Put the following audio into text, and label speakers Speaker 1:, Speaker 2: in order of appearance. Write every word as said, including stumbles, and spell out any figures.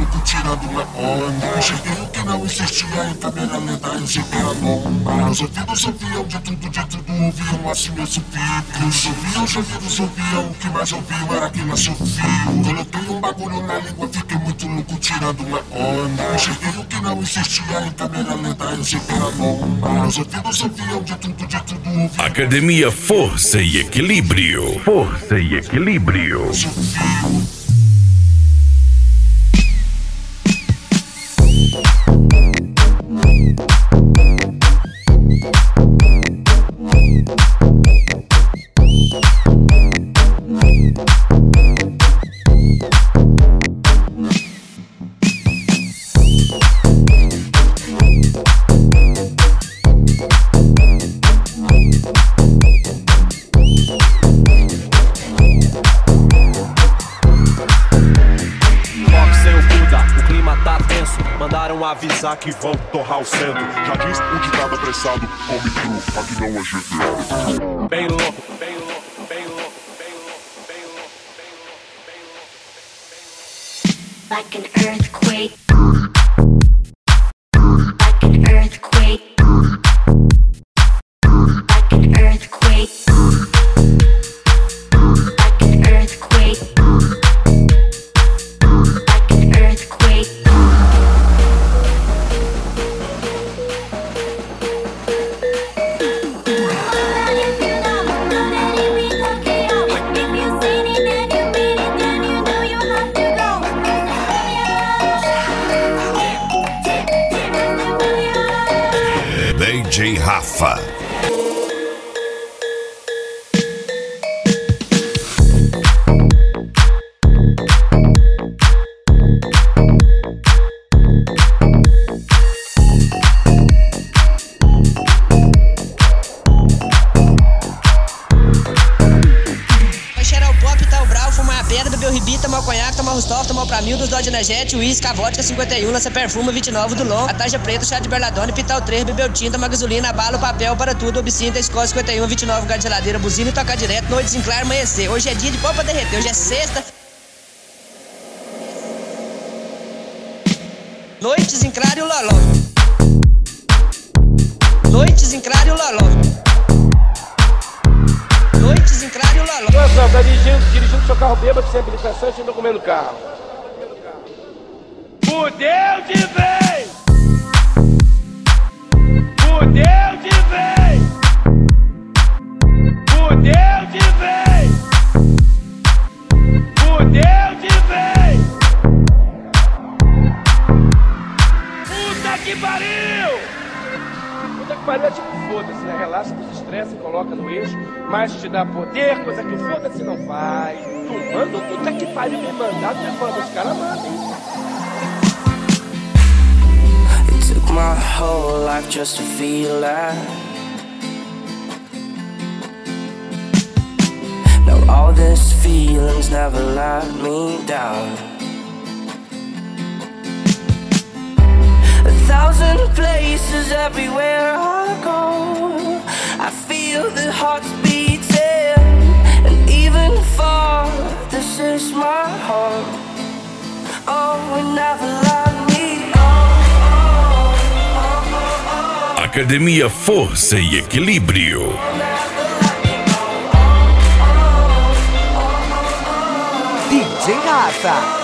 Speaker 1: louco tirando uma onda. Enxerguei o que não existia em câmera lenta, eu cheguei a bomba. Meus ouvidos ouviam de tudo, de tudo ouviam, assim eu subi. Os ouviam, os ouvidos ouviam, o que mais ouviam era aquilo assovio. Coloquei um bagulho na língua, fiquei muito louco tirando uma onda. Enxerguei o que não existia em câmera lenta, eu cheguei a bomba. Meus ouvidos ouviam de tudo, de tudo ouviam.
Speaker 2: Academia Força e Equilíbrio. Força e Equilíbrio.
Speaker 3: Mandaram avisar que vão torrar o centro.
Speaker 4: Já diz o ditado apressado, come cru, aqui não é G T A.
Speaker 3: Bem louco, bem louco, bem louco, bem louco, bem louco, bem louco.
Speaker 5: Like an earthquake. Like an earthquake. Like an earthquake. Like an earthquake. Like an earthquake.
Speaker 2: D J Rafa.
Speaker 6: Bebeu ribita, tomar conhaque, tomar rustov, tomar pra mil, dos dó de energético, uísque, a vodka, cinquenta e um, lança perfume, vinte e nove do long, a tarja preta, chá de berladone, pital três, bebeu tinta, uma gasolina, bala, papel, para tudo, obcinta, escola, cinquenta e um, vinte e nove, gás de geladeira, buzina e tocar direto, noite desenclar, amanhecer. Hoje é dia de pó pra derreter, hoje é sexta. Noite desenclar e o loló. Noite desenclar e o loló. Noite desenclar e o loló.
Speaker 3: Nossa, tá dirigindo, dirigindo seu carro bêbado, sem habilitação e sem documento no carro. Fudeu de vez! Fudeu de vez! Fudeu de vez! Fudeu de vez! Puta que pariu! Puta que pariu é tipo foda-se, né? Relaxa, desestressa, coloca no eixo, mas te dá poder, coisa que foda-se não faz. Tu manda o puta que pariu me mandar, tu manda, os caras mandam.
Speaker 7: It took my whole life just to feel that. Now all these feelings never let me down. A thousand places everywhere I go, I feel the hearts beating, and even far, this is my heart. Oh, it never let me go.
Speaker 2: Academia Força e Equilíbrio.
Speaker 8: D J Rafa.